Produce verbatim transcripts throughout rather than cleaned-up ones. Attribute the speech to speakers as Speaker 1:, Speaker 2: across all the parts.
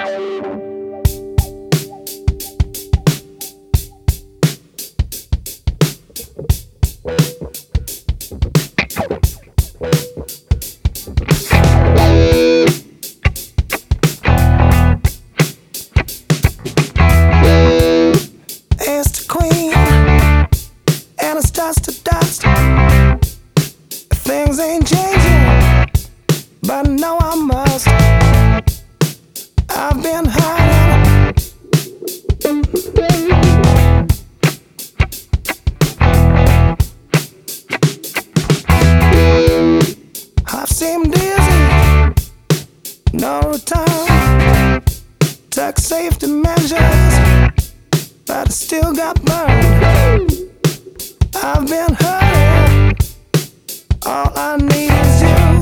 Speaker 1: It's the queen, and it's dust to dust. Things ain't changing, but I know I must. I've been hiding. I've seemed dizzy, no return. Took safety measures, but I still got burned. I've been hurting. All I need is you.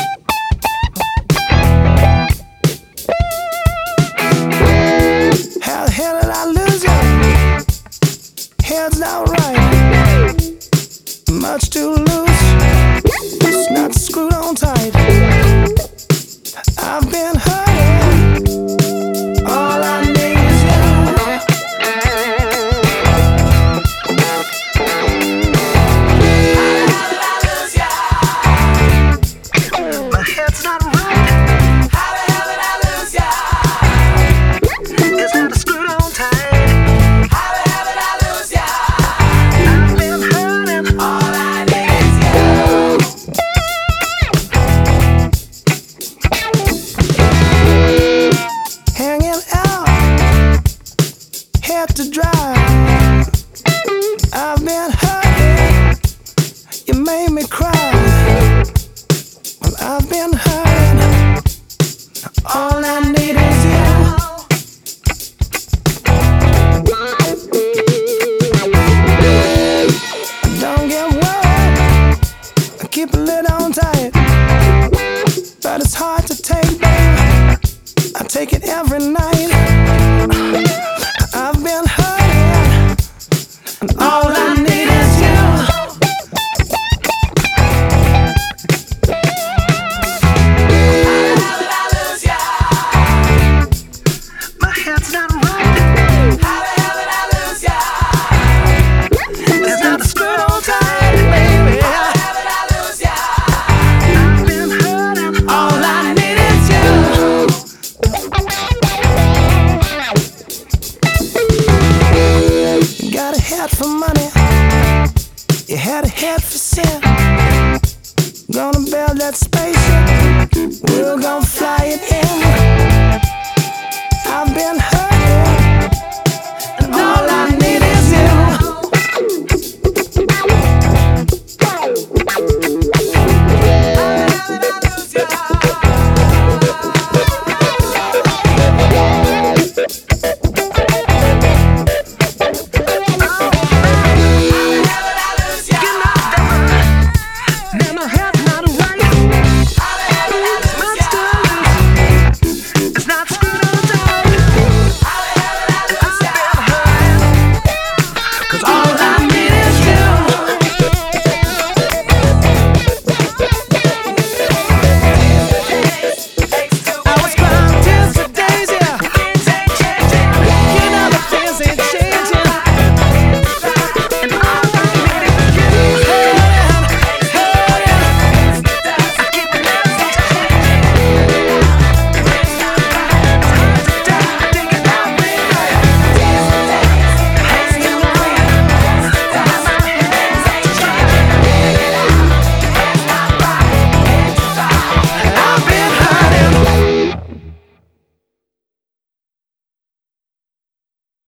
Speaker 1: How the hell did I lose you? Head's not right, much too loose. It's not screwed on tight. I've been hurting. All I need is you. My head's not right. How the hell did I lose ya? It's not screwed on tight. How the hell did I lose ya? I've been hurting. All I need is you. Hanging out, head to dry. I've been hurting. You made me cry. Well, I've been hurting. All I need is you. Don't get worried. I keep a lid on tight, but it's hard to take, babe. I take it every night.